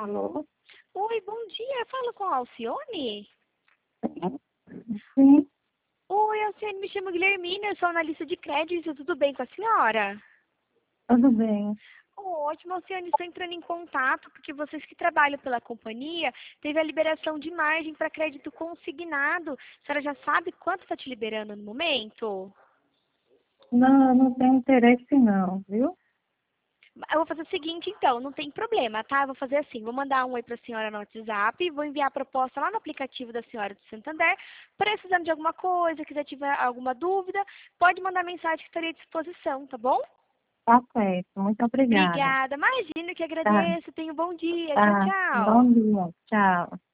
Alô? Oi, bom dia. Eu falo com a Alcione? Sim, Oi, Alcione, me chamo Guilhermina, eu sou analista de crédito. Tudo bem com a senhora? tudo bem. Ótimo, Alcione, estou entrando em contato porque vocês que trabalham pela companhia teve a liberação de margem para crédito consignado. A senhora já sabe quanto está te liberando no momento? Não, eu não tenho interesse não, viu? Eu vou fazer o seguinte, então, não tem problema, tá? Eu vou fazer assim, vou mandar um oi para a senhora no WhatsApp, vou enviar a proposta lá no aplicativo da senhora do Santander. Precisando de alguma coisa, quiser tiver alguma dúvida, pode mandar mensagem que estarei à disposição, tá bom? Tá certo, muito obrigada. Obrigada. Imagino que Tá, agradeço. Tenha um bom dia. Tchau, tá. tchau. Bom dia, tchau.